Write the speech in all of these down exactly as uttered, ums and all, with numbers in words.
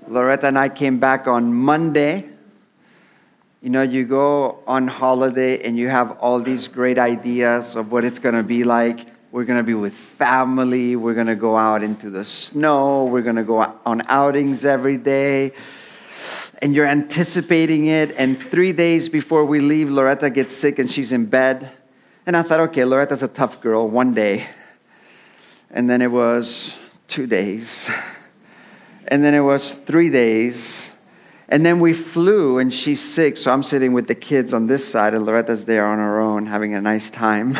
Loretta and I came back on Monday. You know, you go on holiday and you have all these great ideas of what it's going to be like. We're going to be with family. We're going to go out into the snow. We're going to go on outings every day. And you're anticipating it. And three days before we leave, Loretta gets sick and she's in bed. And I thought, okay, Loretta's a tough girl, one day. And then it was two days. And then it was three days. And then we flew, and she's sick, so I'm sitting with the kids on this side, and Loretta's there on her own, having a nice time.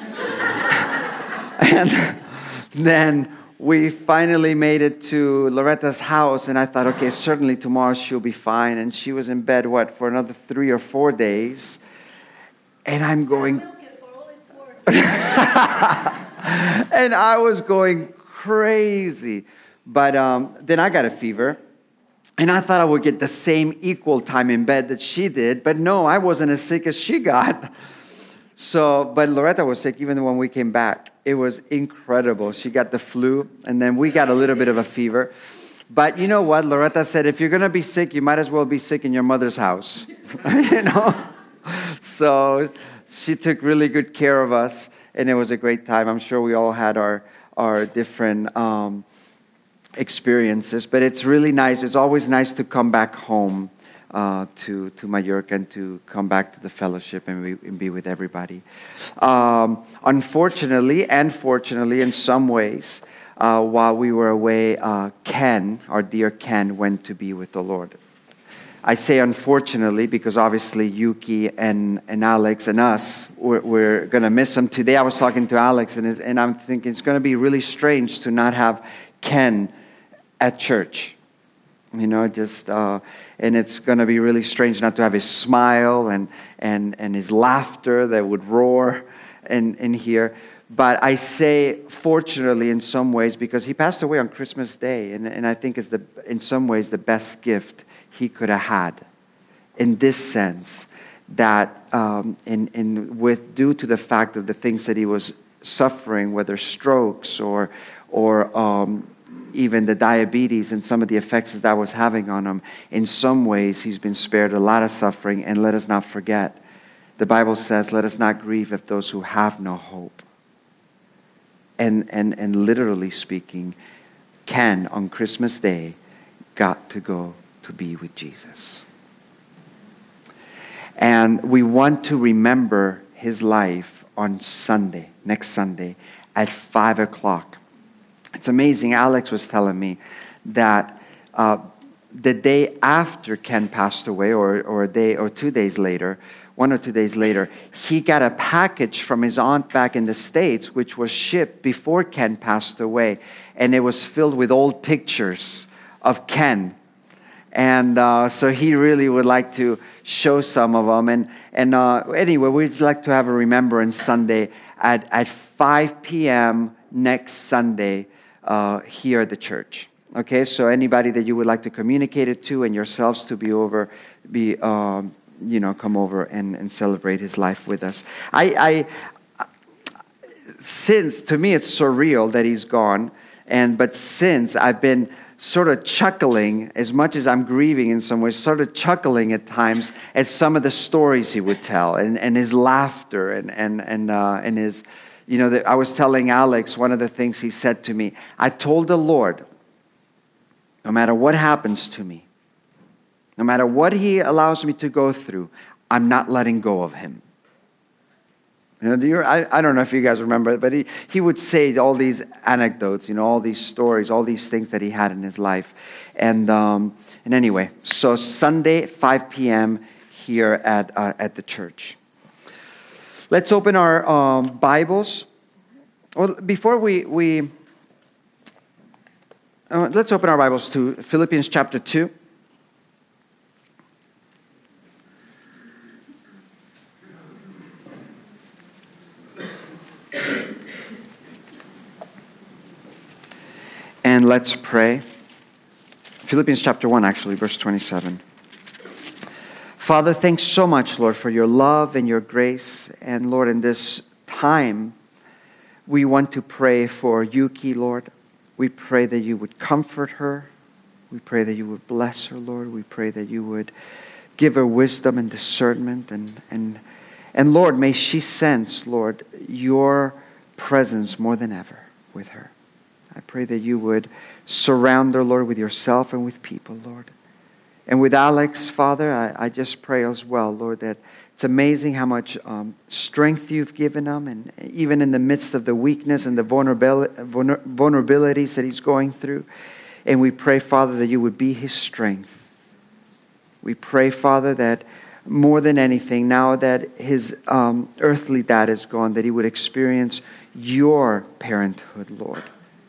And then we finally made it to Loretta's house, and I thought, okay, certainly tomorrow she'll be fine. And she was in bed, what, for another three or four days. And I'm going... And I was going crazy. But um, then I got a fever. And I thought I would get the same equal time in bed that she did. But no, I wasn't as sick as she got. So, but Loretta was sick even when we came back. It was incredible. She got the flu, and then we got a little bit of a fever. But you know what? Loretta said, if you're going to be sick, you might as well be sick in your mother's house. You know? So she took really good care of us, and it was a great time. I'm sure we all had our, our different... Um, experiences, but it's really nice. It's always nice to come back home uh, to to Mallorca and to come back to the fellowship and, we, and be with everybody. Um, unfortunately, and fortunately, in some ways, uh, while we were away, uh, Ken, our dear Ken, went to be with the Lord. I say unfortunately because obviously Yuki and, and Alex and us, we're, we're going to miss him. Today I was talking to Alex, and, his, and I'm thinking it's going to be really strange to not have Ken at church, you know, just, uh, and it's going to be really strange not to have his smile and, and, and his laughter that would roar in, in here. But I say, fortunately, in some ways, because he passed away on Christmas Day, and, and I think is the, in some ways, the best gift he could have had, in this sense, that um, in, in with due to the fact of the things that he was suffering, whether strokes or or um, even the diabetes and some of the effects that that was having on him, in some ways he's been spared a lot of suffering. And let us not forget, the Bible says, let us not grieve with those who have no hope. And, and, and literally speaking, Ken on Christmas Day got to go to be with Jesus. And we want to remember his life on Sunday, next Sunday, at five o'clock. It's amazing. Alex was telling me that uh, the day after Ken passed away, or, or a day or two days later, one or two days later, he got a package from his aunt back in the States, which was shipped before Ken passed away. And it was filled with old pictures of Ken. And uh, so he really would like to show some of them. And, and uh, anyway, we'd like to have a Remembrance Sunday at, at five p.m. next Sunday uh, here at the church. Okay, so anybody that you would like to communicate it to and yourselves to be over, be um, you know, come over and, and celebrate his life with us. I, I, since to me it's surreal that he's gone, and but since I've been sort of chuckling, as much as I'm grieving in some ways, sort of chuckling at times at some of the stories he would tell, and, and his laughter, and and and uh, and his, you know, the, I was telling Alex one of the things he said to me. I told the Lord, no matter what happens to me, no matter what he allows me to go through, I'm not letting go of him. You know, do you, I, I don't know if you guys remember, but he, he would say all these anecdotes, you know, all these stories, all these things that he had in his life. And um, and anyway, so Sunday, five p.m. here at uh, at the church. Let's open our um, Bibles. Well, before we... we uh, let's open our Bibles to Philippians chapter two. And let's pray. Philippians chapter one, actually, verse twenty-seven. Father, thanks so much, Lord, for your love and your grace. And Lord, in this time, we want to pray for Yuki, Lord. We pray that you would comfort her. We pray that you would bless her, Lord. We pray that you would give her wisdom and discernment. And, and, and Lord, may she sense, Lord, your presence more than ever with her. I pray that you would surround her, Lord, with yourself and with people, Lord. And with Alex, Father, I, I just pray as well, Lord, that it's amazing how much um, strength you've given him, and even in the midst of the weakness and the vulnerabil- vulner- vulnerabilities that he's going through. And we pray, Father, that you would be his strength. We pray, Father, that more than anything, now that his um, earthly dad is gone, that he would experience your parenthood, Lord,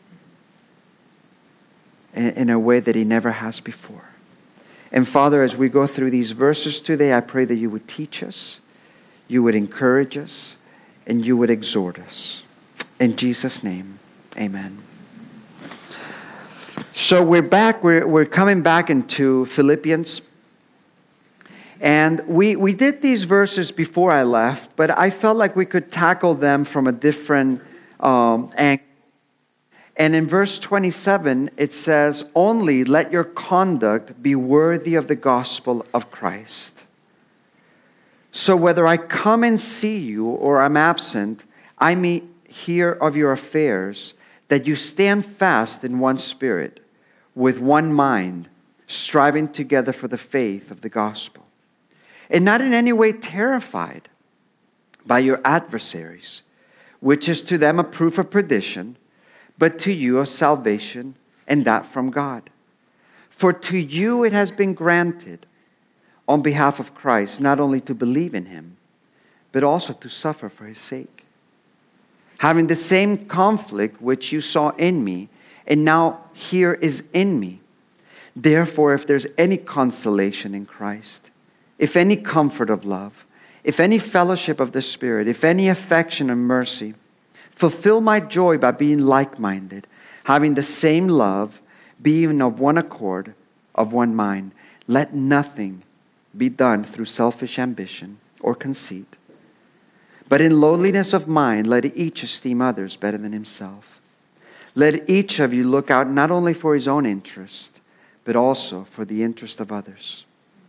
in, in a way that he never has before. And Father, as we go through these verses today, I pray that you would teach us, you would encourage us, and you would exhort us. In Jesus' name, amen. So we're back, we're, we're coming back into Philippians. And we, we did these verses before I left, but I felt like we could tackle them from a different um, angle. And in verse twenty-seven, it says, "Only let your conduct be worthy of the gospel of Christ. So whether I come and see you or I'm absent, I may hear of your affairs, that you stand fast in one spirit, with one mind, striving together for the faith of the gospel, and not in any way terrified by your adversaries, which is to them a proof of perdition, but to you of salvation, and that from God. For to you it has been granted, on behalf of Christ, not only to believe in him, but also to suffer for his sake, having the same conflict which you saw in me, and now here is in me. Therefore, if there's any consolation in Christ, if any comfort of love, if any fellowship of the Spirit, if any affection and mercy, fulfill my joy by being like-minded, having the same love, being of one accord, of one mind. Let nothing be done through selfish ambition or conceit, but in lowliness of mind, let each esteem others better than himself. Let each of you look out not only for his own interest, but also for the interest of others."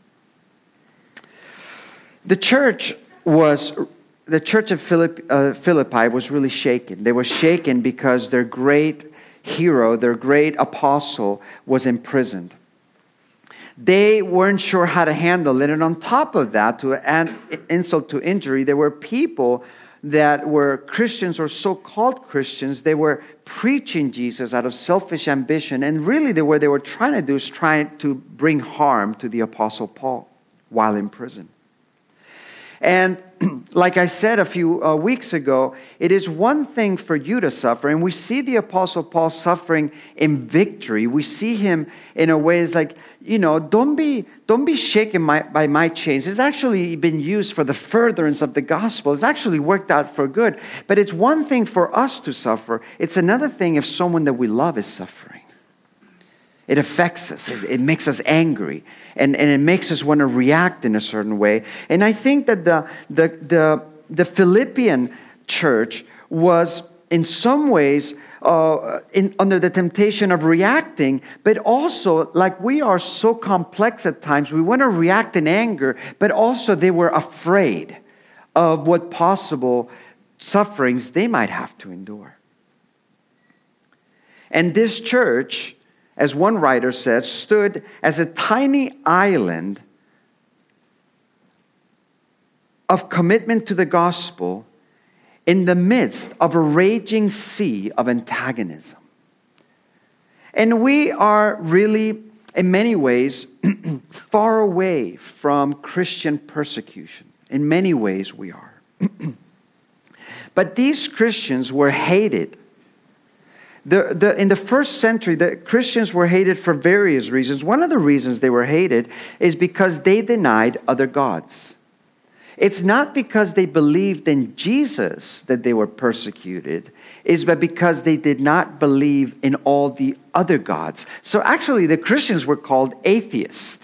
The church was, the church of Philippi, uh, Philippi was really shaken. They were shaken because their great hero, their great apostle was imprisoned. They weren't sure how to handle it. And on top of that, to add insult to injury, there were people that were Christians or so-called Christians. They were preaching Jesus out of selfish ambition. And really they, what they were trying to do is trying to bring harm to the Apostle Paul while in prison. And like I said a few uh, weeks ago, it is one thing for you to suffer. And we see the Apostle Paul suffering in victory. We see him in a way it's like, you know, don't be don't be shaken my, by my chains. It's actually been used for the furtherance of the gospel. It's actually worked out for good. But it's one thing for us to suffer. It's another thing if someone that we love is suffering. It affects us. It makes us angry. And, and it makes us want to react in a certain way. And I think that the, the, the, the Philippian church was in some ways uh, in, under the temptation of reacting, but also like we are so complex at times, we want to react in anger, but also they were afraid of what possible sufferings they might have to endure. And this church, as one writer says, stood as a tiny island of commitment to the gospel in the midst of a raging sea of antagonism. And we are really, in many ways, far away from Christian persecution. In many ways we are. But these Christians were hated. The, the, in the first century, the Christians were hated for various reasons. One of the reasons they were hated is because they denied other gods. It's not because they believed in Jesus that they were persecuted. It's but because they did not believe in all the other gods. So actually, the Christians were called atheists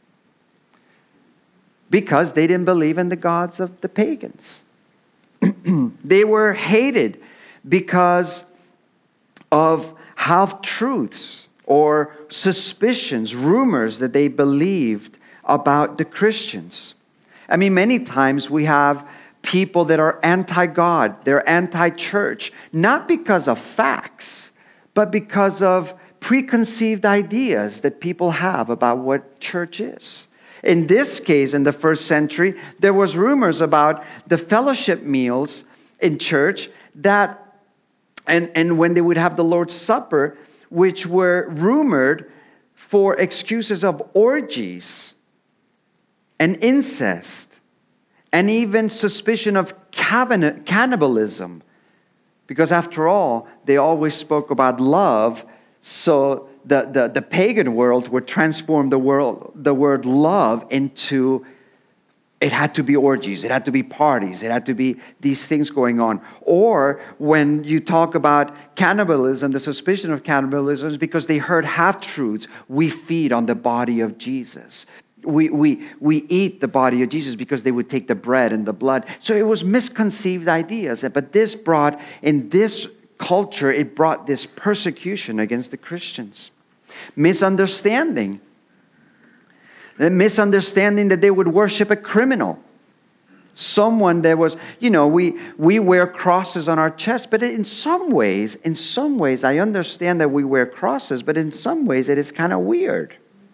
because they didn't believe in the gods of the pagans. They were hated because of half-truths or suspicions, rumors that they believed about the Christians. I mean, many times we have people that are anti-God, they're anti-church, not because of facts, but because of preconceived ideas that people have about what church is. In this case, in the first century, there was rumors about the fellowship meals in church that, and, and when they would have the Lord's Supper, which were rumored for excuses of orgies and incest and even suspicion of cannibalism. Because after all, they always spoke about love, so the, the, the pagan world would transform the world, the word love into, it had to be orgies, it had to be parties, it had to be these things going on. Or when you talk about cannibalism, the suspicion of cannibalism is because they heard half-truths. We feed on the body of Jesus. We, we, we eat the body of Jesus because they would take the bread and the blood. So it was misconceived ideas. But this brought, in this culture, it brought this persecution against the Christians. Misunderstanding. The misunderstanding that they would worship a criminal. Someone that was, you know, we, we wear crosses on our chest, but in some ways, in some ways, I understand that we wear crosses, but in some ways it is kind of weird.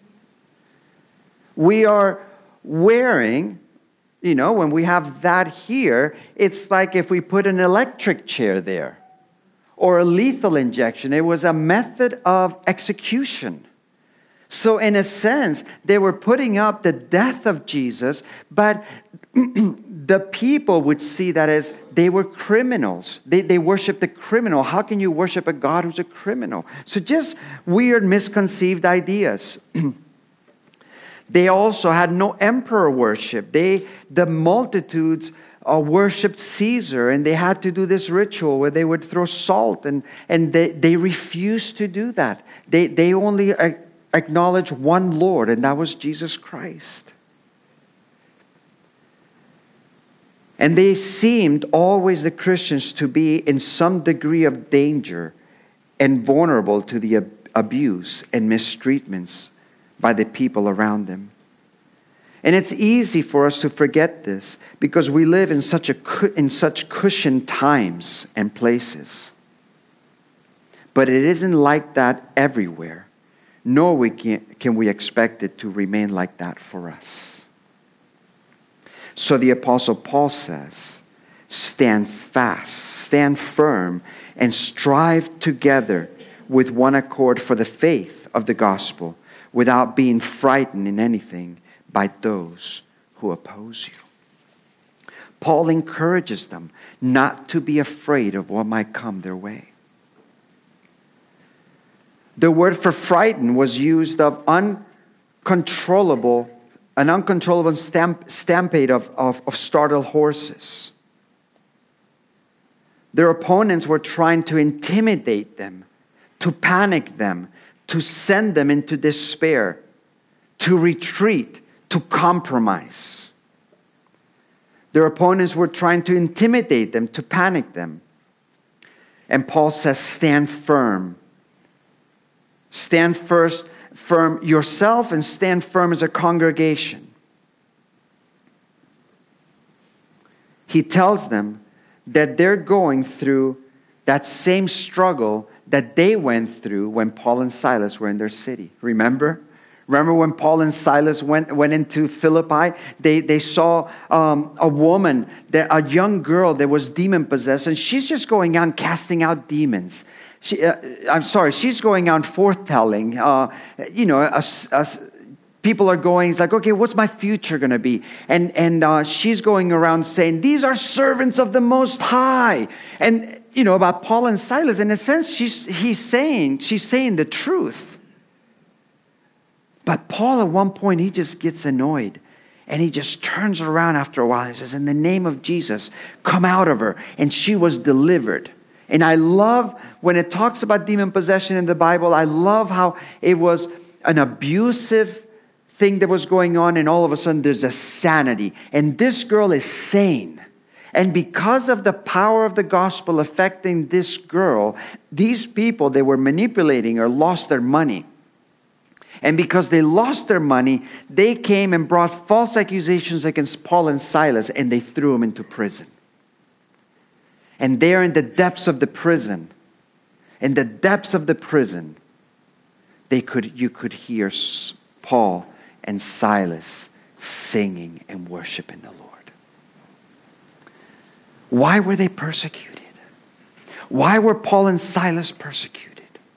We are wearing, you know, when we have that here, it's like if we put an electric chair there or a lethal injection. It was a method of execution. So in a sense, they were putting up the death of Jesus, but the people would see that as they were criminals. They, they worshiped a criminal. How can you worship a God who's a criminal? So just weird, misconceived ideas. They also had no emperor worship. They, the multitudes uh, worshipped Caesar, and they had to do this ritual where they would throw salt, and, and they, they refused to do that. They, they only uh, acknowledged one Lord, and that was Jesus Christ. And they seemed always, the Christians, to be in some degree of danger and vulnerable to the ab- abuse and mistreatments by the people around them. And it's easy for us to forget this because we live in such a in such cushioned times and places. But it isn't like that everywhere, nor we can, can we expect it to remain like that for us. So the Apostle Paul says, stand fast, stand firm, and strive together with one accord for the faith of the gospel, without being frightened in anything by those who oppose you. Paul encourages them not to be afraid of what might come their way. The word for frightened was used of uncontrollable, an uncontrollable stamp, stampede of, of, of startled horses. Their opponents were trying to intimidate them, to panic them, to send them into despair, to retreat, to compromise. Their opponents were trying to intimidate them, to panic them. And Paul says, stand firm. Stand first, firm yourself, and stand firm as a congregation. He tells them that they're going through that same struggle that they went through when Paul and Silas were in their city. Remember? Remember when Paul and Silas went, went into Philippi? They, they saw um, a woman, that, a young girl that was demon-possessed, and she's just going out casting out demons. She, uh, I'm sorry, she's going out forth-telling. Uh, you know, a, a, people are going, it's like, okay, what's my future going to be? And, and uh, she's going around saying, these are servants of the Most High. And you know, about Paul and Silas, in a sense, she's, he's saying, she's saying the truth. But Paul, at one point, he just gets annoyed. And he just turns around after a while and says, in the name of Jesus, come out of her. And she was delivered. And I love, when it talks about demon possession in the Bible, I love how it was an abusive thing that was going on. And all of a sudden, there's a sanity. And this girl is sane. And because of the power of the gospel affecting this girl, these people, they were manipulating her, lost their money. And because they lost their money, they came and brought false accusations against Paul and Silas, and they threw them into prison. And there in the depths of the prison, in the depths of the prison, they could, you could hear Paul and Silas singing and worshiping the Lord. Why were they persecuted? Why were Paul and Silas persecuted?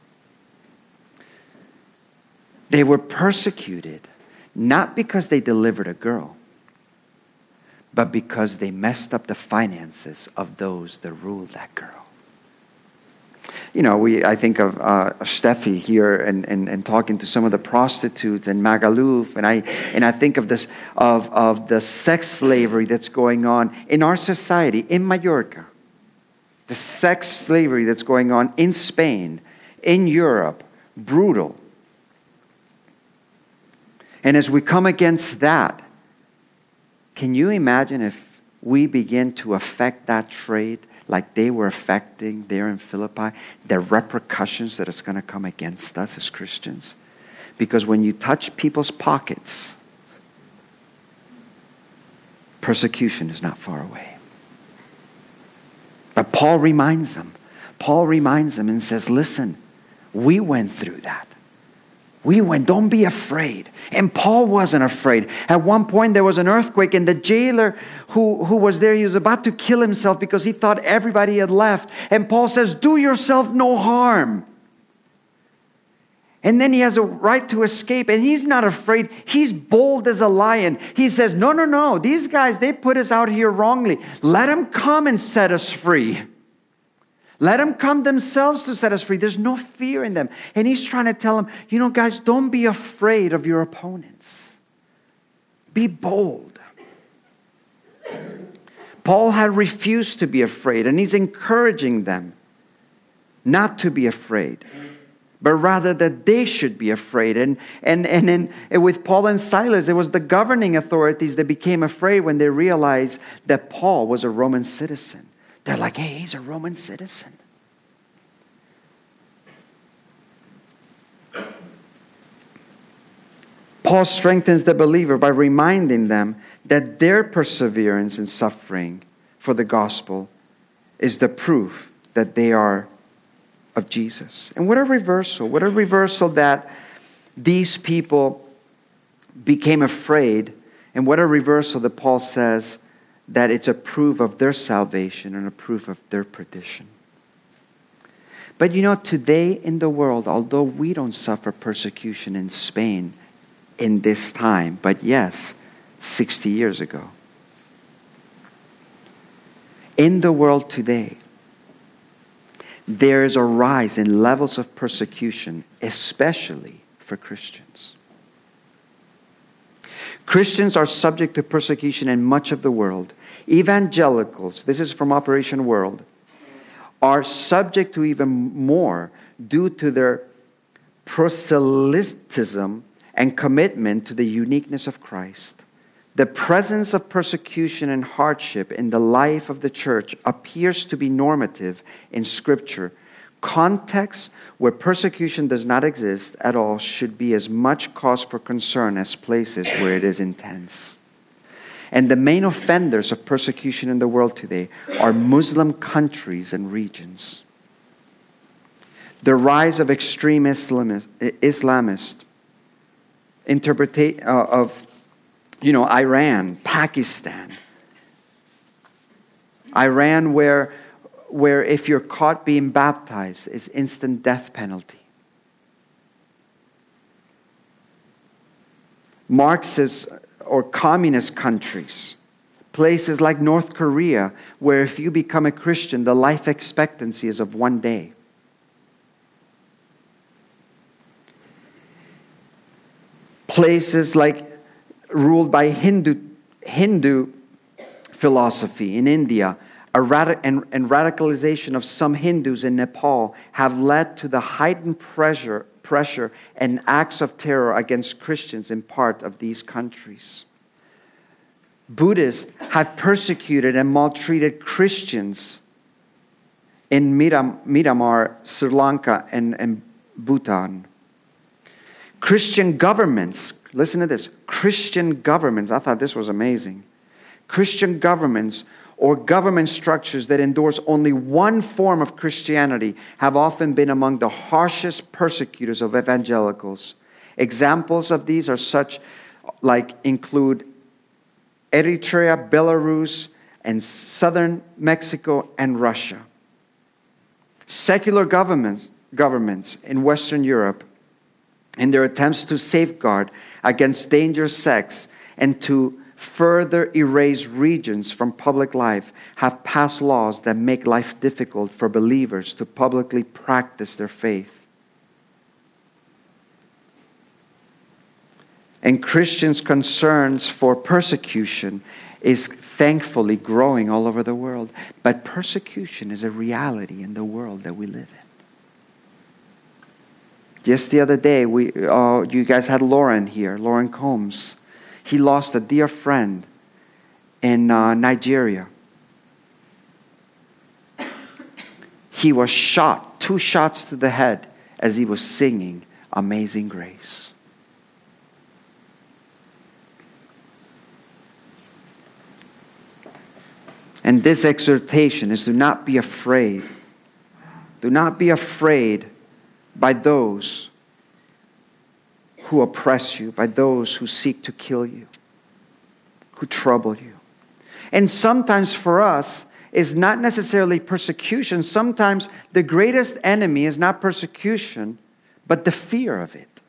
They were persecuted not because they delivered a girl, but because they messed up the finances of those that ruled that girl. You know, we I think of uh, Steffi here and, and, and talking to some of the prostitutes in Magaluf, and I and I think of this of, of the sex slavery that's going on in our society in Mallorca, the sex slavery that's going on in Spain, in Europe, brutal. And as we come against that, can you imagine if we begin to affect that trade like they were affecting there in Philippi, the repercussions that is going to come against us as Christians? Because when you touch people's pockets, persecution is not far away. But Paul reminds them. Paul reminds them and says, listen, we went through that. We went, don't be afraid. And Paul wasn't afraid. At one point there was an earthquake, and the jailer who, who was there, he was about to kill himself because he thought everybody had left. And Paul says, do yourself no harm. And then he has a right to escape, and he's not afraid. He's bold as a lion. He says, no, no, no. These guys, they put us out here wrongly. Let them come and set us free. Let them come themselves to set us free. There's no fear in them. And he's trying to tell them, you know, guys, don't be afraid of your opponents. Be bold. Paul had refused to be afraid, and he's encouraging them not to be afraid, but rather that they should be afraid. And, and, and, in, and with Paul and Silas, it was the governing authorities that became afraid when they realized that Paul was a Roman citizen. They're like, hey, he's a Roman citizen. Paul strengthens the believer by reminding them that their perseverance in suffering for the gospel is the proof that they are of Jesus. And what a reversal. What a reversal that these people became afraid. And what a reversal that Paul says that it's a proof of their salvation and a proof of their perdition. But you know, today in the world, although we don't suffer persecution in Spain in this time, but yes, sixty years ago. In the world today, there is a rise in levels of persecution, especially for Christians. Christians are subject to persecution in much of the world. Evangelicals, this is from Operation World, are subject to even more due to their proselytism and commitment to the uniqueness of Christ. The presence of persecution and hardship in the life of the church appears to be normative in Scripture. Contexts where persecution does not exist at all should be as much cause for concern as places where it is intense. And the main offenders of persecution in the world today are Muslim countries and regions. The rise of extreme Islamist, Islamist interpretation uh, of, you know, Iran, Pakistan. Iran, where, where if you're caught being baptized, is instant death penalty. Marxist or communist countries, places like North Korea, where if you become a Christian, the life expectancy is of one day. Places like ruled by Hindu Hindu philosophy in India, a radi- and, and radicalization of some Hindus in Nepal have led to the heightened pressure pressure and acts of terror against Christians in part of these countries. Buddhists have persecuted and maltreated Christians in Miram, Myanmar, Sri Lanka, and, and Bhutan. Christian governments, listen to this, Christian governments, I thought this was amazing. Christian governments or government structures that endorse only one form of Christianity have often been among the harshest persecutors of evangelicals. Examples of these are such like include Eritrea, Belarus, and southern Mexico and Russia. Secular governments, governments in Western Europe, in their attempts to safeguard against dangerous sects and to further erase regions from public life, have passed laws that make life difficult for believers to publicly practice their faith. And Christians' concerns for persecution is thankfully growing all over the world. But persecution is a reality in the world that we live in. Just the other day, we uh, you guys had Lauren here, Lauren Combs. He lost a dear friend in uh, Nigeria. He was shot, two shots to the head as he was singing Amazing Grace. And this exhortation is do not be afraid. Do not be afraid by those who oppress you, by those who seek to kill you, who trouble you. And sometimes for us, it's not necessarily persecution. Sometimes the greatest enemy is not persecution, but the fear of it.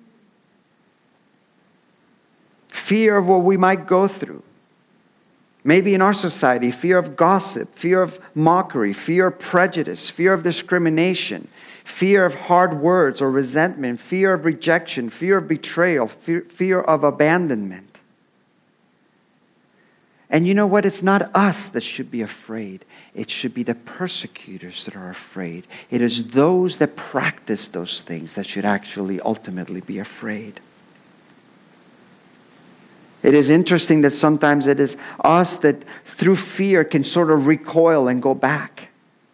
Fear of what we might go through. Maybe in our society, fear of gossip, fear of mockery, fear of prejudice, fear of discrimination, fear of hard words or resentment, fear of rejection, fear of betrayal, fear, fear of abandonment. And you know what? It's not us that should be afraid. It should be the persecutors that are afraid. It is those that practice those things that should actually ultimately be afraid. It is interesting that sometimes it is us that through fear can sort of recoil and go back.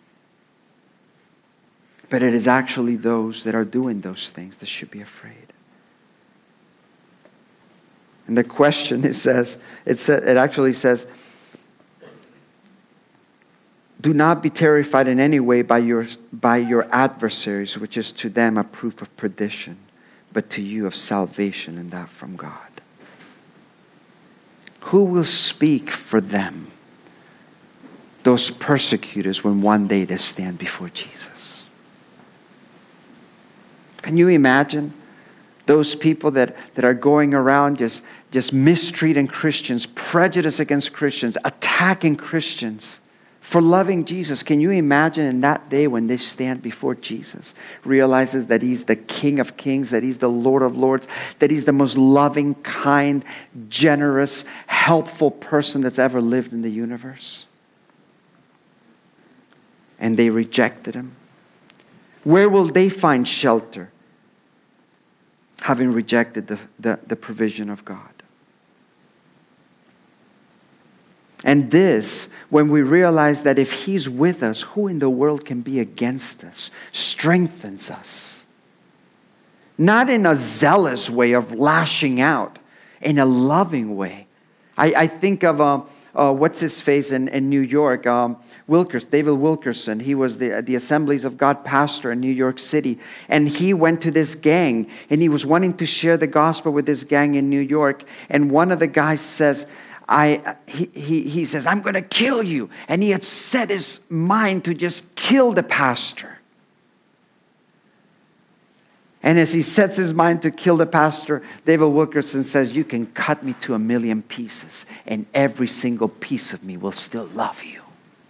But it is actually those that are doing those things that should be afraid. And the question, it says, it, sa- it actually says, do not be terrified in any way by your, by your adversaries, which is to them a proof of perdition, but to you of salvation, and that from God. Who will speak for them, those persecutors, when one day they stand before Jesus? Can you imagine those people that, that are going around just, just mistreating Christians, prejudice against Christians, attacking Christians for loving Jesus? Can you imagine in that day when they stand before Jesus, realizes that He's the King of Kings, that He's the Lord of Lords, that He's the most loving, kind, generous, helpful person that's ever lived in the universe? And they rejected Him. Where will they find shelter, having rejected the, the, the provision of God? And this, when we realize that if He's with us, who in the world can be against us, strengthens us. Not in a zealous way of lashing out, in a loving way. I, I think of, uh, uh, what's his face in, in New York, um, Wilkers, David Wilkerson. He was the, the Assemblies of God pastor in New York City. And he went to this gang, and he was wanting to share the gospel with this gang in New York. And one of the guys says, I, he, he, he says, I'm going to kill you. And he had set his mind to just kill the pastor. And as he sets his mind to kill the pastor, David Wilkerson says, you can cut me to a million pieces, and every single piece of me will still love you.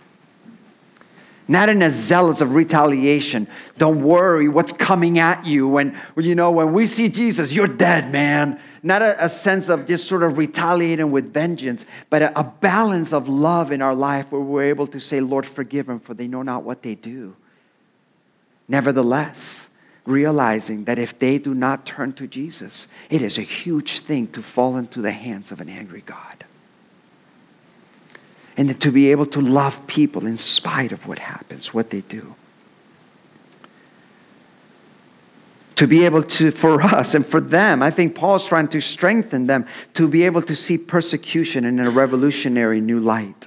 Not in a zealous of retaliation. Don't worry what's coming at you. When, you know, when we see Jesus, you're dead, man. Not a, a sense of just sort of retaliating with vengeance, but a, a balance of love in our life where we're able to say, Lord, forgive them, for they know not what they do. Nevertheless, realizing that if they do not turn to Jesus, it is a huge thing to fall into the hands of an angry God. And to be able to love people in spite of what happens, what they do. To be able to, for us and for them, I think Paul's trying to strengthen them to be able to see persecution in a revolutionary new light.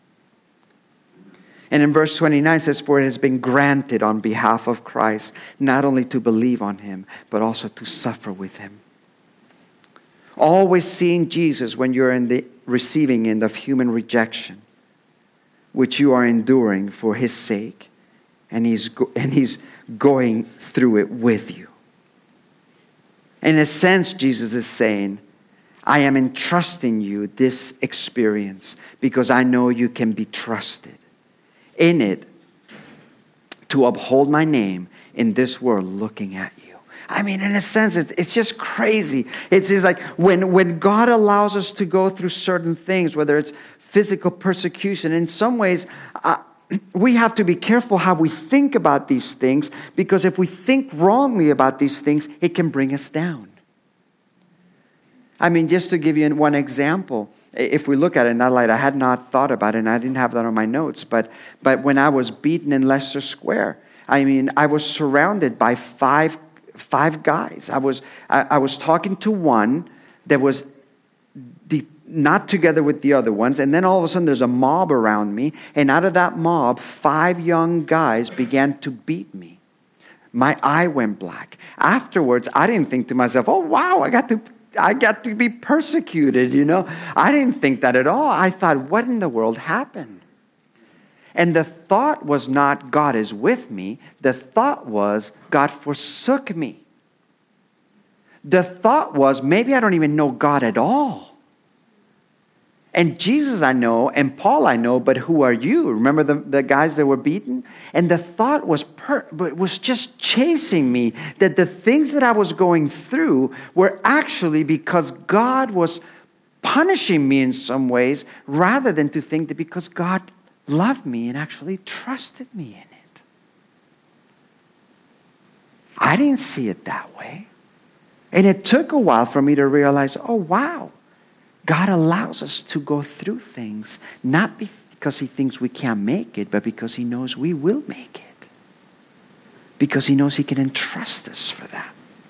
And in verse twenty-nine it says, for it has been granted on behalf of Christ, not only to believe on him, but also to suffer with him. Always seeing Jesus when you're in the receiving end of human rejection, which you are enduring for his sake, and he's go- and he's going through it with you. In a sense, Jesus is saying, I am entrusting you this experience because I know you can be trusted in it to uphold my name in this world looking at you. I mean, in a sense, it's, it's just crazy. It's, it's like when, when God allows us to go through certain things, whether it's physical persecution, in some ways, uh, we have to be careful how we think about these things, because if we think wrongly about these things, it can bring us down. I mean, just to give you one example, if we look at it in that light, I had not thought about it, and I didn't have that on my notes, but but when I was beaten in Leicester Square, I mean, I was surrounded by five five guys. I was I, I was talking to one that was the not together with the other ones. And then all of a sudden there's a mob around me. And out of that mob, five young guys began to beat me. My eye went black. Afterwards, I didn't think to myself, oh, wow, I got to I got to be persecuted, you know. I didn't think that at all. I thought, what in the world happened? And the thought was not, God is with me. The thought was, God forsook me. The thought was, maybe I don't even know God at all. And Jesus I know, and Paul I know, but who are you? Remember the, the guys that were beaten? And the thought was per, was just chasing me, that the things that I was going through were actually because God was punishing me in some ways, rather than to think that because God loved me and actually trusted me in it. I didn't see it that way. And it took a while for me to realize, oh, wow. God allows us to go through things, not because he thinks we can't make it, but because he knows we will make it. Because he knows he can entrust us for that.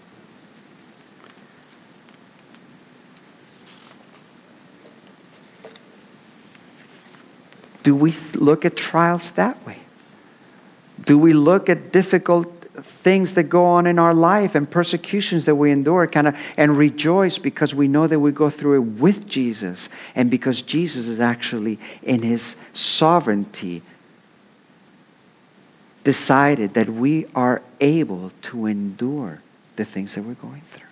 Do we look at trials that way? Do we look at difficult things that go on in our life and persecutions that we endure kind of and rejoice because we know that we go through it with Jesus, and because Jesus is actually in his sovereignty decided that we are able to endure the things that we're going through?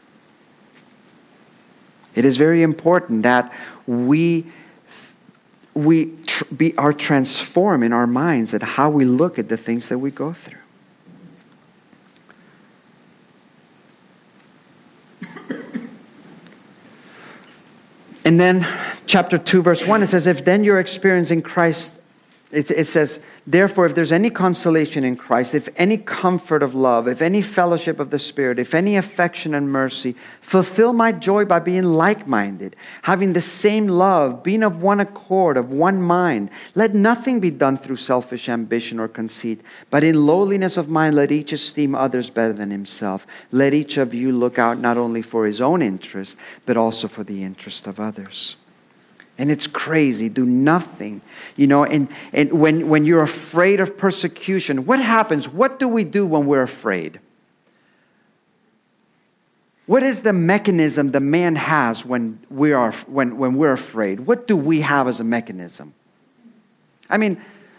It is very important that we we tr- be are transformed in our minds at how we look at the things that we go through. And then chapter two, verse one, it says, if then you're experiencing Christ, it, it says, therefore, if there's any consolation in Christ, if any comfort of love, if any fellowship of the Spirit, if any affection and mercy, fulfill my joy by being like-minded, having the same love, being of one accord, of one mind. Let nothing be done through selfish ambition or conceit, but in lowliness of mind let each esteem others better than himself. Let each of you look out not only for his own interest, but also for the interest of others. And it's crazy. Do nothing. You know, and, and when, when you're afraid of persecution, what happens? What do we do when we're afraid? What is the mechanism the man has when we are when, when we're afraid? What do we have as a mechanism? I mean,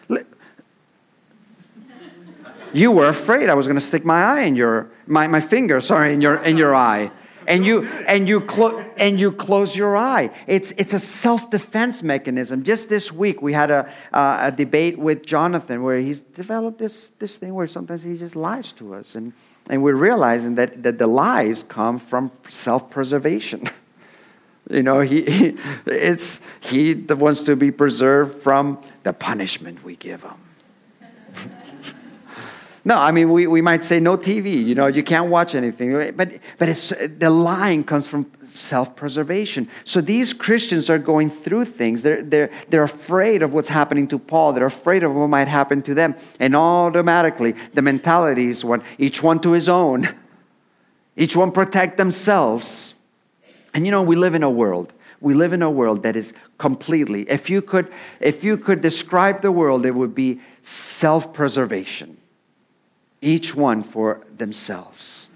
you were afraid I was going to stick my eye in your my, my finger, sorry, in your in your eye. And you and you close and you close your eye. It's it's a self-defense mechanism. Just this week we had a uh, a debate with Jonathan where he's developed this this thing where sometimes he just lies to us, and and we're realizing that that the lies come from self-preservation. You know, he, he it's he that wants to be preserved from the punishment we give him. No, I mean, we, we might say no T V, you know, you can't watch anything. But, but it's, the lying comes from self-preservation. So these Christians are going through things. They're, they're, they're afraid of what's happening to Paul. They're afraid of what might happen to them. And automatically, the mentality is one, each one to his own. Each one protect themselves. And you know, we live in a world. We live in a world that is completely, if you could, if you could describe the world, it would be self-preservation. Each one for themselves.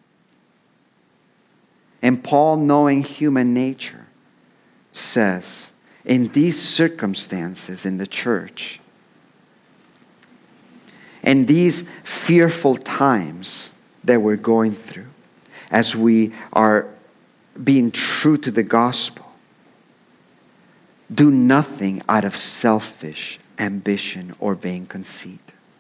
And Paul, knowing human nature, says, in these circumstances in the church, in these fearful times that we're going through, as we are being true to the gospel, do nothing out of selfish ambition or vain conceit.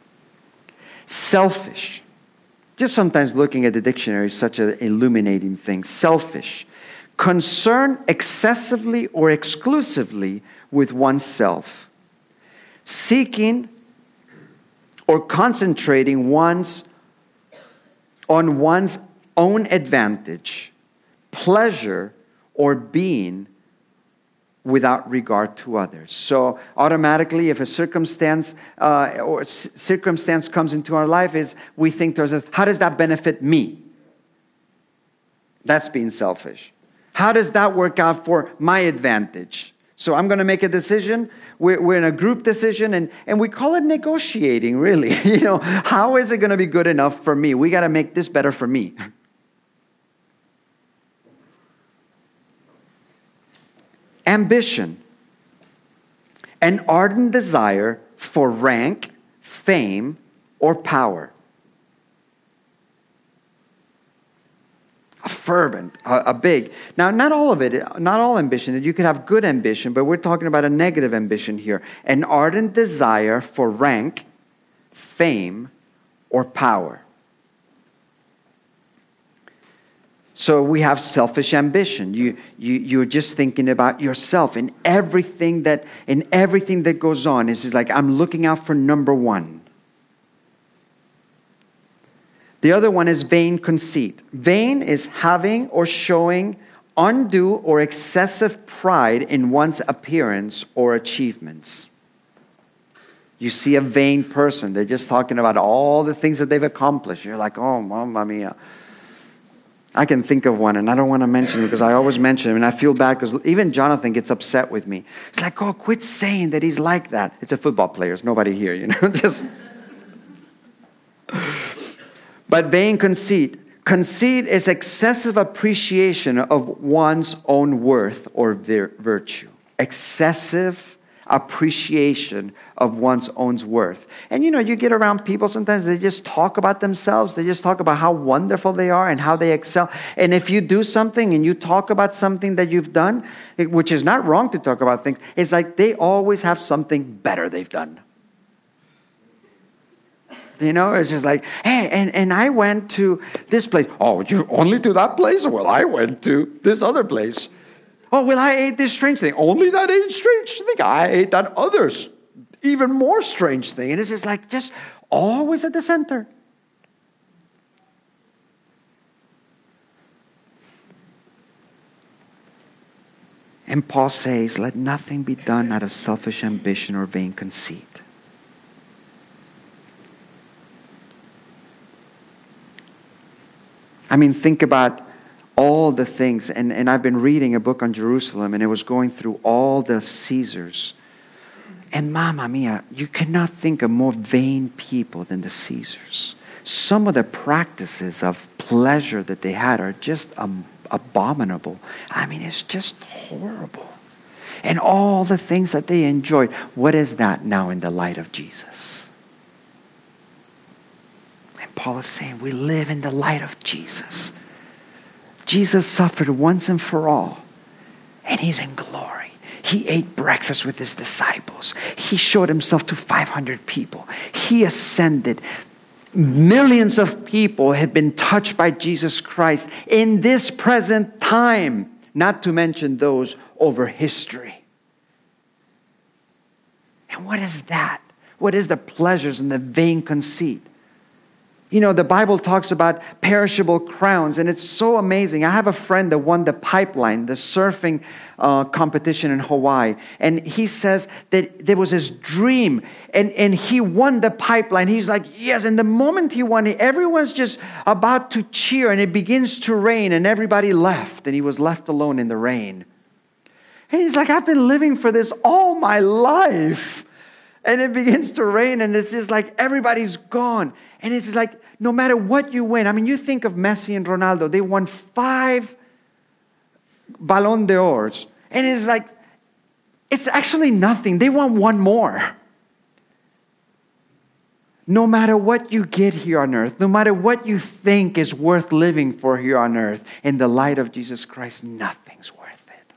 Selfish. Just sometimes looking at the dictionary is such an illuminating thing. Selfish. Concern excessively or exclusively with oneself. Seeking or concentrating one's on one's own advantage, pleasure, or being without regard to others. So automatically, if a circumstance uh, or c- circumstance comes into our life, is we think to ourselves, how does that benefit me? That's being selfish. How does that work out for my advantage? So I'm going to make a decision. We're, we're in a group decision, and, and we call it negotiating, really. You know, how is it going to be good enough for me? We got to make this better for me. Ambition, an ardent desire for rank, fame, or power. A fervent, a, a big. Now, not all of it, not all ambition. You could have good ambition, but we're talking about a negative ambition here. An ardent desire for rank, fame, or power. So we have selfish ambition. You, you, you're just thinking about yourself in everything that, in everything that goes on. It's just like, I'm looking out for number one. The other one is vain conceit. Vain is having or showing undue or excessive pride in one's appearance or achievements. You see a vain person. They're just talking about all the things that they've accomplished. You're like, oh, mamma mia. I can think of one, and I don't want to mention it because I always mention him, and I feel bad because even Jonathan gets upset with me. It's like, oh, quit saying that he's like that. It's a football player. There's nobody here, you know. Just. But vain conceit. Conceit is excessive appreciation of one's own worth or vir- virtue. Excessive appreciation of one's own worth. And you know, you get around people, sometimes they just talk about themselves. They just talk about how wonderful they are and how they excel. And if you do something and you talk about something that you've done, which is not wrong to talk about things, it's like they always have something better they've done. You know, it's just like, hey, and, and I went to this place. Oh, you only to that place? Well, I went to this other place. Oh, well, I ate this strange thing. Only that ate strange thing. I ate that other's even more strange thing. And it's just like, just always at the center. And Paul says, let nothing be done out of selfish ambition or vain conceit. I mean, think about all the things, and, and I've been reading a book on Jerusalem, and it was going through all the Caesars. And mamma mia, you cannot think of more vain people than the Caesars. Some of the practices of pleasure that they had are just um, abominable. I mean, it's just horrible. And all the things that they enjoyed, what is that now in the light of Jesus? And Paul is saying, we live in the light of Jesus. Jesus suffered once and for all, and he's in glory. He ate breakfast with his disciples. He showed himself to five hundred people. He ascended. Millions of people have been touched by Jesus Christ in this present time, not to mention those over history. And what is that? What is the pleasures and the vain conceit? You know, the Bible talks about perishable crowns, and it's so amazing. I have a friend that won the Pipeline, the surfing uh, competition in Hawaii, and he says that there was his dream, and, and he won the Pipeline. He's like, yes, and the moment he won, everyone's just about to cheer, and it begins to rain, and everybody left, and he was left alone in the rain. And he's like, I've been living for this all my life. And it begins to rain, and it's just like everybody's gone. And it's like, no matter what you win, I mean, you think of Messi and Ronaldo, they won five Ballon d'Ors. And it's like, it's actually nothing. They won one more. No matter what you get here on earth, no matter what you think is worth living for here on earth, in the light of Jesus Christ, nothing's worth it.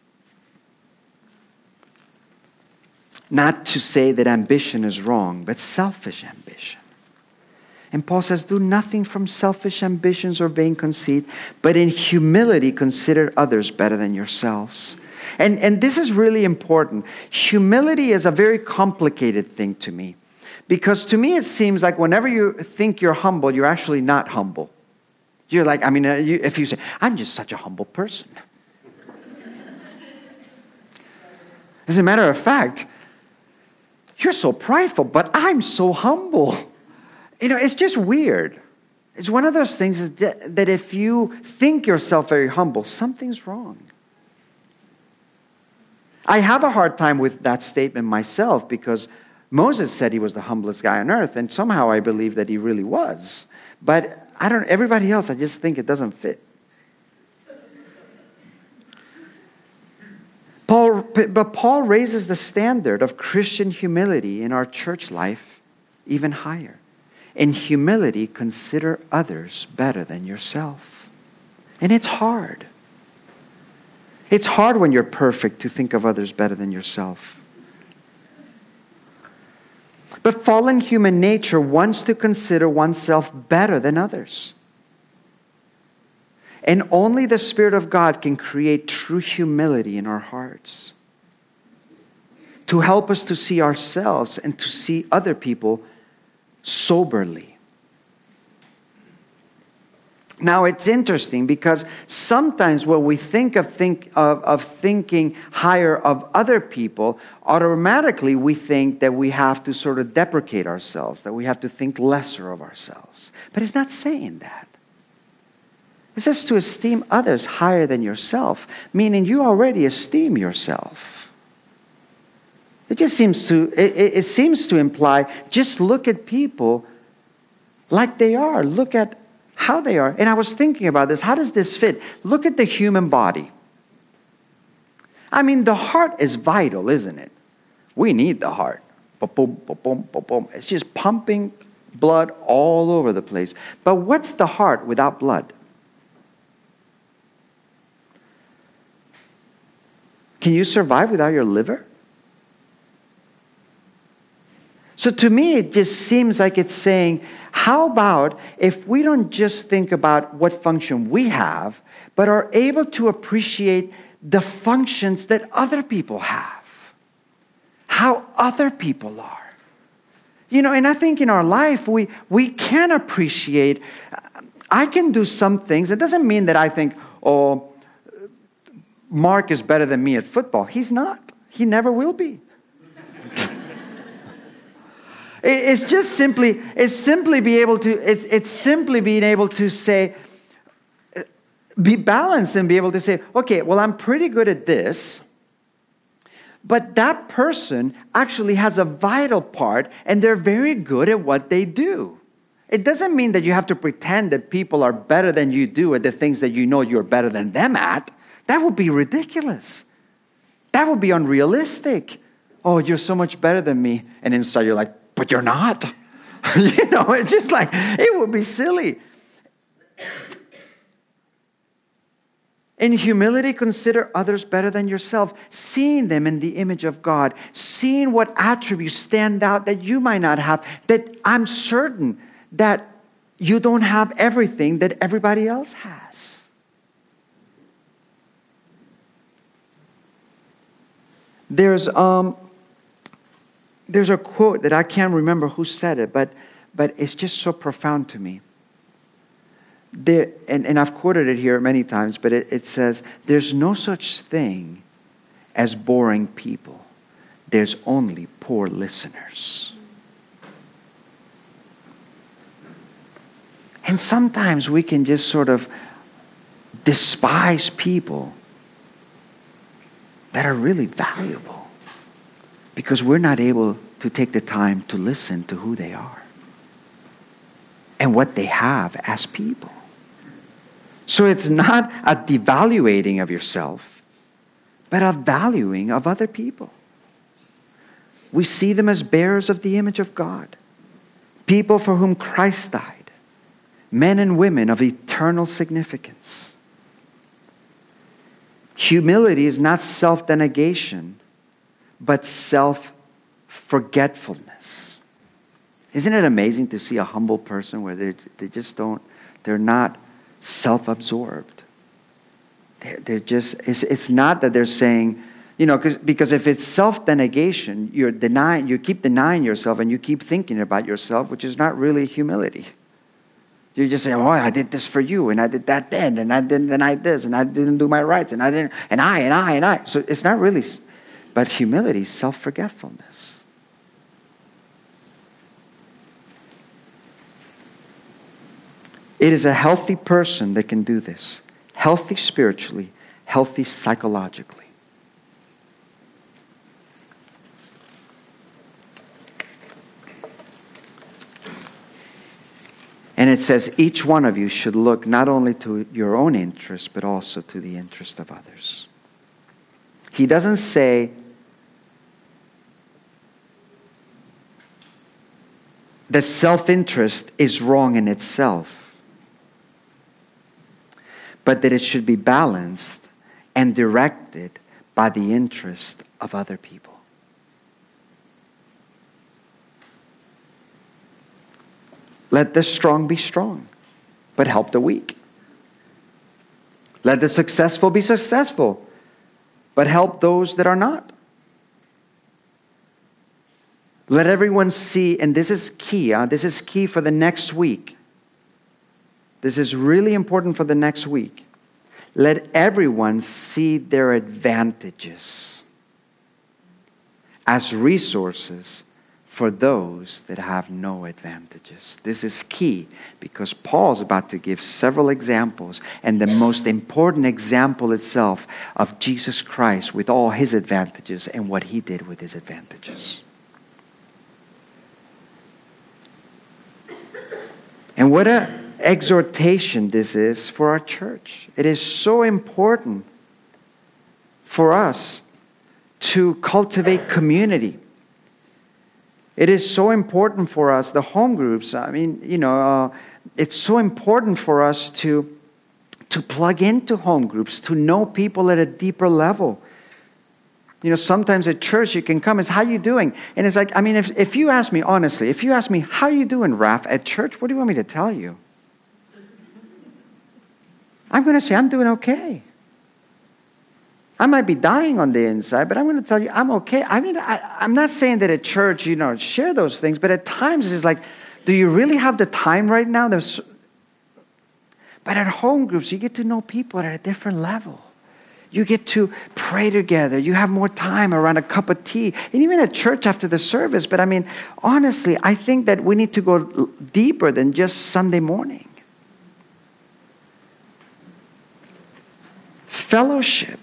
Not to say that ambition is wrong, but selfish ambition. And Paul says, do nothing from selfish ambitions or vain conceit, but in humility consider others better than yourselves. And, and this is really important. Humility is a very complicated thing to me. Because to me it seems like whenever you think you're humble, you're actually not humble. You're like, I mean, uh, you, if you say, I'm just such a humble person. As a matter of fact, you're so prideful, but I'm so humble. You know, it's just weird. It's one of those things that, that if you think yourself very humble, something's wrong. I have a hard time with that statement myself because Moses said he was the humblest guy on earth, and somehow I believe that he really was. But I don't. Everybody else, I just think it doesn't fit. Paul, but Paul raises the standard of Christian humility in our church life even higher. In humility, consider others better than yourself. And it's hard. It's hard when you're perfect to think of others better than yourself. But fallen human nature wants to consider oneself better than others. And only the Spirit of God can create true humility in our hearts, to help us to see ourselves and to see other people soberly. Now it's interesting because sometimes when we think of think of, of thinking higher of other people, automatically we think that we have to sort of deprecate ourselves, that we have to think lesser of ourselves. But it's not saying that. It says to esteem others higher than yourself, meaning you already esteem yourself. It just seems to, it, it seems to imply, just look at people like they are. Look at how they are. And I was thinking about this. How does this fit? Look at the human body. I mean, the heart is vital, isn't it? We need the heart. Ba-boom, ba-boom, ba-boom. It's just pumping blood all over the place. But what's the heart without blood? Can you survive without your liver? So to me, it just seems like it's saying, how about if we don't just think about what function we have, but are able to appreciate the functions that other people have, how other people are. You know, and I think in our life, we, we can appreciate, I can do some things. It doesn't mean that I think, oh, Mark is better than me at football. He's not. He never will be. It's just simply, it's simply be able to, it's, it's simply being able to say, be balanced and be able to say, okay, well, I'm pretty good at this, but that person actually has a vital part and they're very good at what they do. It doesn't mean that you have to pretend that people are better than you do at the things that you know you're better than them at. That would be ridiculous. That would be unrealistic. Oh, you're so much better than me. And inside you're like, but you're not. You know, it's just like, it would be silly. In humility, consider others better than yourself, seeing them in the image of God, seeing what attributes stand out that you might not have, that I'm certain that you don't have everything that everybody else has. There's um, there's a quote that I can't remember who said it, but but it's just so profound to me. There, and, and I've quoted it here many times, but it, it says, there's no such thing as boring people. There's only poor listeners. And sometimes we can just sort of despise people that are really valuable because we're not able to take the time to listen to who they are and what they have as people. So it's not a devaluating of yourself, but a valuing of other people. We see them as bearers of the image of God, people for whom Christ died, men and women of eternal significance. Humility is not self-denegation, but self-forgetfulness. Isn't it amazing to see a humble person where they they just don't, they're not self-absorbed. They're, they're just, it's, it's not that they're saying, you know, because if it's self-denegation, you're denying, you keep denying yourself and you keep thinking about yourself, which is not really humility. You just say, oh, I did this for you, and I did that then, and I didn't deny this, and I didn't do my rights, and I didn't, and I, and I, and I. So it's not really, but humility is self-forgetfulness. It is a healthy person that can do this. Healthy spiritually, healthy psychologically. And it says each one of you should look not only to your own interest, but also to the interest of others. He doesn't say that self-interest is wrong in itself, but that it should be balanced and directed by the interest of other people. Let the strong be strong, but help the weak. Let the successful be successful, but help those that are not. Let everyone see, and this is key, uh, this is key for the next week. This is really important for the next week. Let everyone see their advantages as resources for those that have no advantages. This is key because Paul's about to give several examples, and the most important example itself of Jesus Christ with all his advantages and what he did with his advantages. And what an exhortation this is for our church. It is so important for us to cultivate community. It is so important for us, the home groups. I mean, you know, uh, it's so important for us to, to plug into home groups, to know people at a deeper level. You know, sometimes at church you can come and say, how you doing? And it's like, I mean, if, if you ask me honestly, if you ask me, how you doing, Raph, at church, what do you want me to tell you? I'm going to say, I'm doing okay. I might be dying on the inside, but I'm going to tell you, I'm okay. I mean, I, I'm not saying that at church, you know, share those things, but at times it's like, do you really have the time right now? There's, but at home groups, you get to know people at a different level. You get to pray together. You have more time around a cup of tea. And even at church after the service. But I mean, honestly, I think that we need to go deeper than just Sunday morning. Fellowship.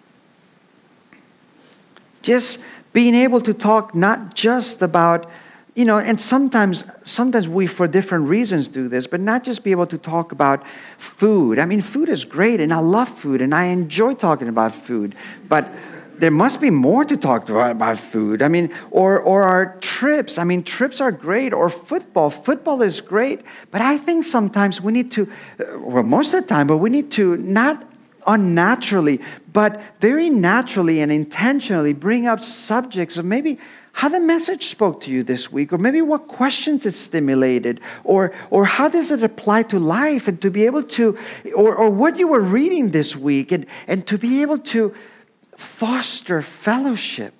Just being able to talk not just about, you know, and sometimes sometimes we, for different reasons, do this, but not just be able to talk about food. I mean, food is great, and I love food, and I enjoy talking about food. But there must be more to talk about, about food. I mean, or or our trips. I mean, trips are great, or football. Football is great, but I think sometimes we need to, well, most of the time, but we need to not unnaturally, but very naturally and intentionally bring up subjects of maybe how the message spoke to you this week, or maybe what questions it stimulated, or or how does it apply to life, and to be able to, or, or what you were reading this week, and, and to be able to foster fellowship.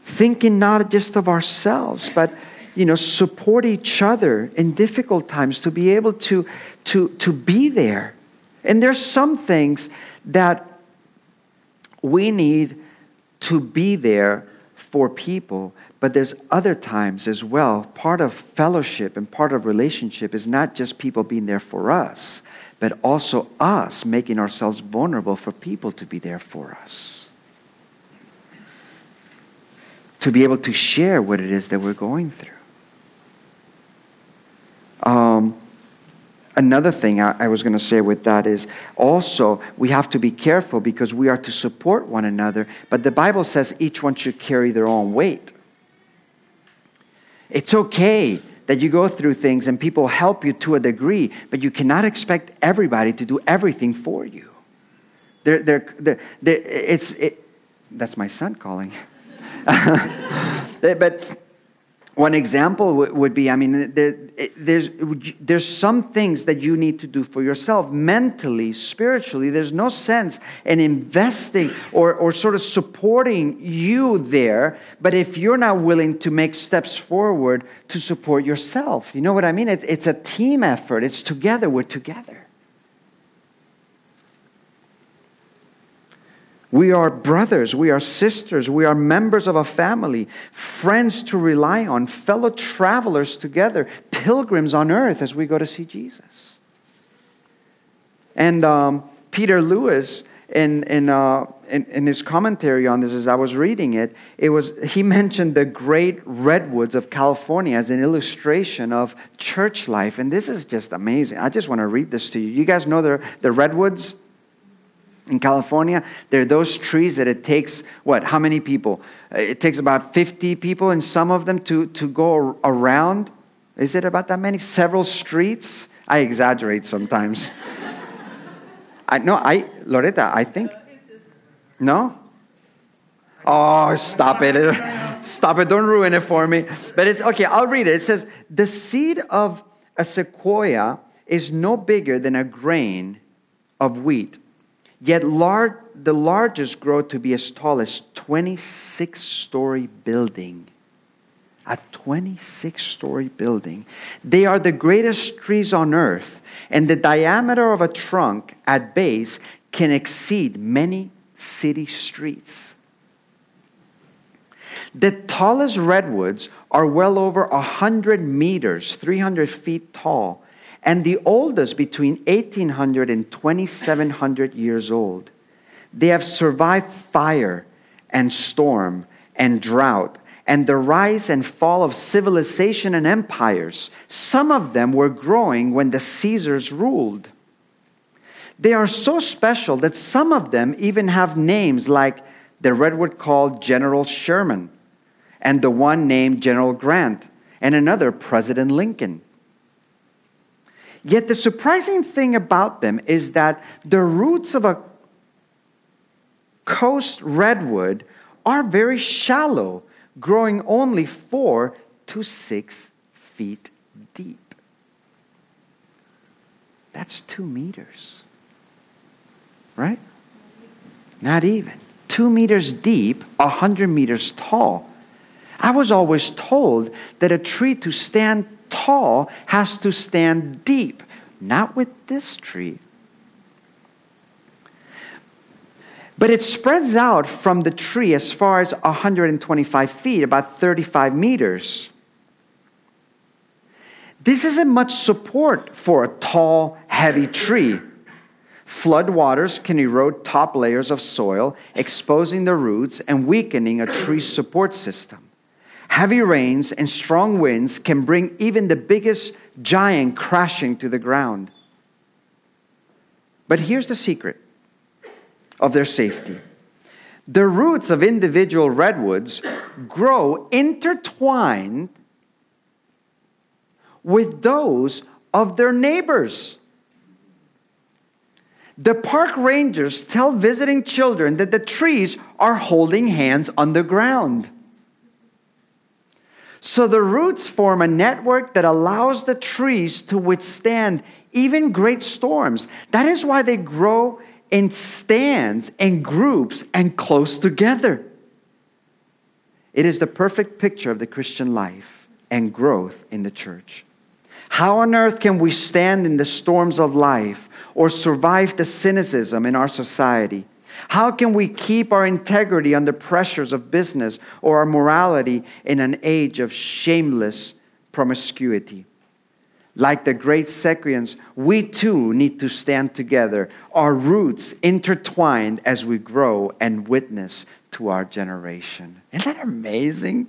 thinking not just of ourselves, but, you know, support each other in difficult times, to be able to, to, to be there. And there's some things that we need to be there for people, but there's other times as well. Part of fellowship and part of relationship is not just people being there for us, but also us making ourselves vulnerable for people to be there for us. To be able to share what it is that we're going through. Um, another thing I, I was going to say with that is also we have to be careful because we are to support one another, but the Bible says each one should carry their own weight. It's okay that you go through things and people help you to a degree, but you cannot expect everybody to do everything for you. They're, they're, they're, they're, it's, it, that's my son calling. But one example would be, I mean, there, there's, there's some things that you need to do for yourself mentally, spiritually. There's no sense in investing or, or sort of supporting you there. But if you're not willing to make steps forward to support yourself, you know what I mean? It, it's a team effort. It's together. We're together. We are brothers, we are sisters, we are members of a family, friends to rely on, fellow travelers together, pilgrims on earth as we go to see Jesus. And um, Peter Lewis, in in, uh, in in his commentary on this, as I was reading it, it was he mentioned the great redwoods of California as an illustration of church life, and this is just amazing. I just want to read this to you. You guys know the the redwoods in California? They're those trees that it takes, what, how many people? It takes about fifty people in some of them to, to go around. Is it about that many? Several streets? I exaggerate sometimes. I no, I, Loretta, I think. No? Oh, stop it. Stop it. Don't ruin it for me. But it's, okay, I'll read it. It says, the seed of a sequoia is no bigger than a grain of wheat. Yet large, the largest grow to be as tall as twenty-six story building. A twenty-six story building. They are the greatest trees on earth, and the diameter of a trunk at base can exceed many city streets. The tallest redwoods are well over one hundred meters, three hundred feet tall, and the oldest between eighteen hundred and twenty-seven hundred years old. They have survived fire and storm and drought and the rise and fall of civilization and empires. Some of them were growing when the Caesars ruled. They are so special that some of them even have names like the redwood called General Sherman, and the one named General Grant, and another President Lincoln. Yet the surprising thing about them is that the roots of a coast redwood are very shallow, growing only four to six feet deep. That's two meters, right? Not even. Two meters deep, a hundred meters tall. I was always told that a tree to stand tall has to stand deep. Not with this tree. But it spreads out from the tree as far as one hundred twenty-five feet, about thirty-five meters. This isn't much support for a tall, heavy tree. Flood waters can erode top layers of soil, exposing the roots and weakening a tree's support system. Heavy rains and strong winds can bring even the biggest giant crashing to the ground. But here's the secret of their safety. The roots of individual redwoods grow intertwined with those of their neighbors. The park rangers tell visiting children that the trees are holding hands on the ground. So the roots form a network that allows the trees to withstand even great storms. That is why they grow in stands and groups and close together. It is the perfect picture of the Christian life and growth in the church. How on earth can we stand in the storms of life or survive the cynicism in our society? How can we keep our integrity under pressures of business or our morality in an age of shameless promiscuity? Like the great Secrians, we too need to stand together, our roots intertwined as we grow and witness to our generation. Isn't that amazing?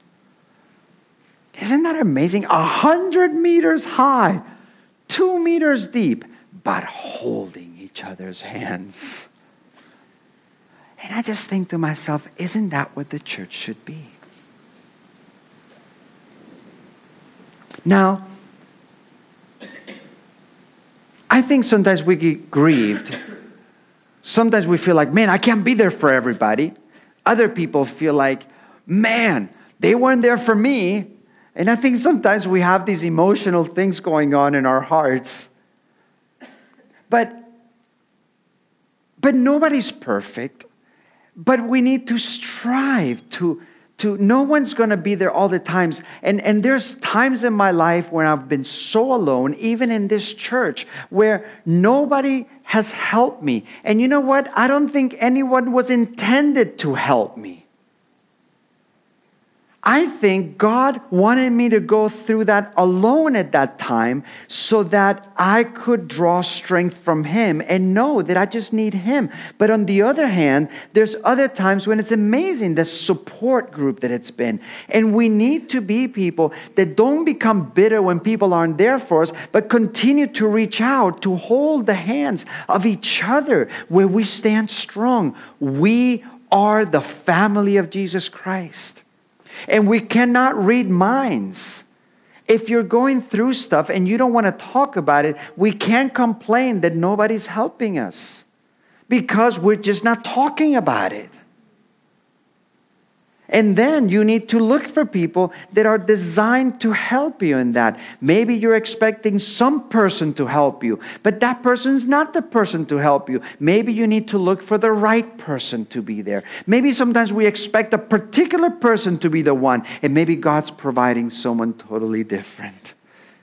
Isn't that amazing? A hundred meters high, two meters deep, but holding each other's hands. And I just think to myself, isn't that what the church should be? Now, I think sometimes we get grieved. Sometimes we feel like, man, I can't be there for everybody. Other people feel like, man, they weren't there for me. And I think sometimes we have these emotional things going on in our hearts. But, but nobody's perfect. But we need to strive to, to no one's going to be there all the times. And, and there's times in my life when I've been so alone, even in this church, where nobody has helped me. And you know what? I don't think anyone was intended to help me. I think God wanted me to go through that alone at that time so that I could draw strength from Him and know that I just need Him. But on the other hand, there's other times when it's amazing, the support group that it's been. And we need to be people that don't become bitter when people aren't there for us, but continue to reach out, to hold the hands of each other where we stand strong. We are the family of Jesus Christ. And we cannot read minds. If you're going through stuff and you don't want to talk about it, we can't complain that nobody's helping us because we're just not talking about it. And then you need to look for people that are designed to help you in that. Maybe you're expecting some person to help you, but that person's not the person to help you. Maybe you need to look for the right person to be there. Maybe sometimes we expect a particular person to be the one, and maybe God's providing someone totally different.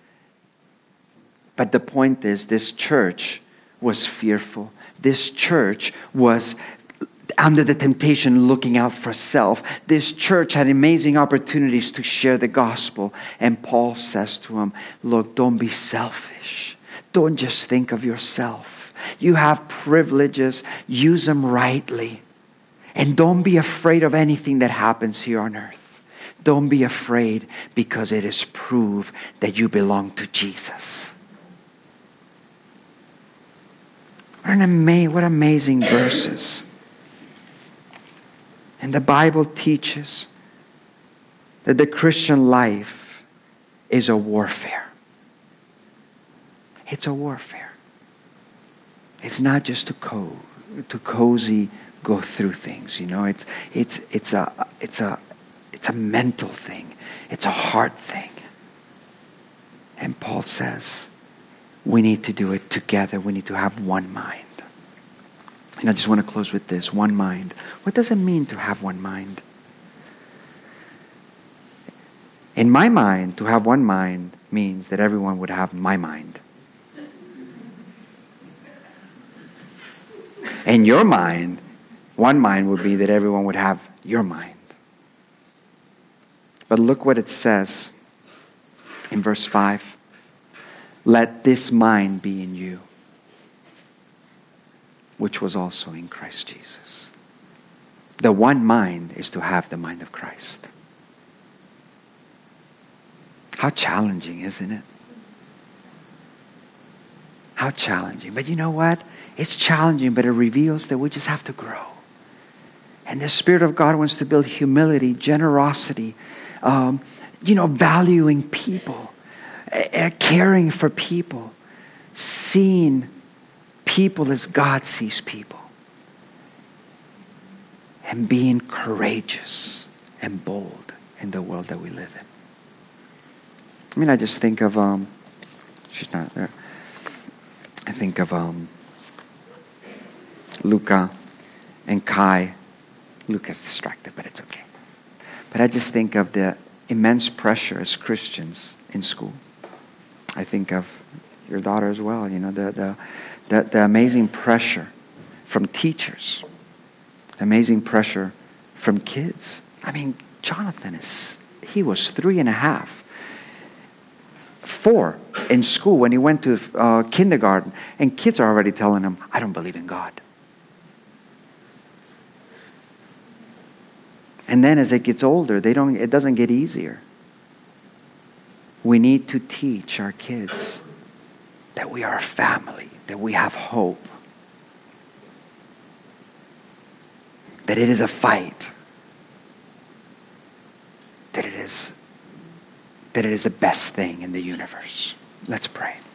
But the point is, this church was fearful. This church was under the temptation, looking out for self. This church had amazing opportunities to share the gospel. And Paul says to him, look, don't be selfish. Don't just think of yourself. You have privileges. Use them rightly. And don't be afraid of anything that happens here on earth. Don't be afraid, because it is proof that you belong to Jesus. What an ama- what amazing verses. And the Bible teaches that the Christian life is a warfare. It's a warfare. It's not just to co- to cozy go through things, you know. It's it's it's a it's a it's a mental thing. It's a heart thing. And Paul says we need to do it together. We need to have one mind. And I just want to close with this, one mind. What does it mean to have one mind? In my mind, to have one mind means that everyone would have my mind. In your mind, one mind would be that everyone would have your mind. But look what it says in verse five. Let this mind be in you, which was also in Christ Jesus. The one mind is to have the mind of Christ. How challenging, isn't it? How challenging. But you know what? It's challenging, but it reveals that we just have to grow. And the Spirit of God wants to build humility, generosity, um, you know, valuing people, uh, caring for people, seeing people as God sees people, and being courageous and bold in the world that we live in. I mean, I just think of, um, she's not there. I think of um, Luca and Kai. Luca's distracted, but it's okay. But I just think of the immense pressure as Christians in school. I think of your daughter as well, you know, the, the, the, the amazing pressure from teachers, the amazing pressure from kids. I mean, Jonathan is, he was three and a half, four in school when he went to uh, kindergarten, and kids are already telling him, I don't believe in God. And then as it gets older, they don't, it doesn't get easier. We need to teach our kids that we are a family, that we have hope, that it is a fight, that it is, that it is the best thing in the universe. Let's pray.